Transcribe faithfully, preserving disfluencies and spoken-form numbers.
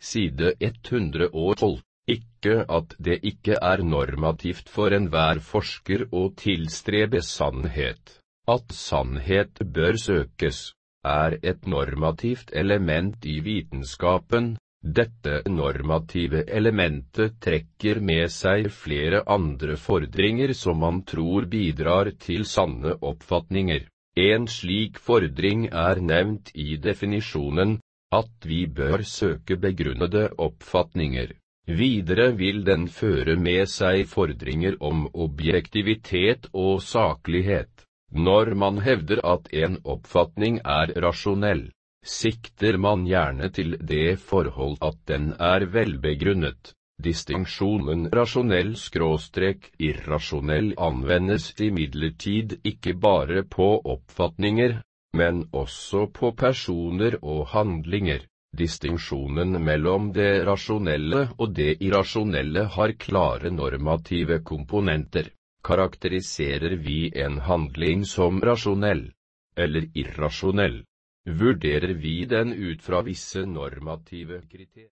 side ett hundre og tolv. Ikke at det ikke er normativt for enhver forsker å tilstrebe sannhet. At sannhet bør søkes, er et normativt element i vitenskapen. Dette normative elementet trekker med seg flere andre fordringer som man tror bidrar til sanne oppfatninger. En slik fordring er nevnt i definisjonen, at vi bør søke begrunnede oppfatninger. Videre vil den føre med seg fordringer om objektivitet og saklighet. Når man hevder at en oppfatning er rasjonell, sikter man gjerne til det forhold at den er velbegrunnet. Distinksjonen rasjonell-irrasjonell anvendes imidlertid ikke bare på oppfatninger, men også på personer og handlinger. Distinksjonen mellom det rasjonelle og det irrasjonelle har klare normative komponenter. Karakteriserer vi en handling som rasjonell eller irrasjonell, vurderer vi den ut fra visse normative kriterier.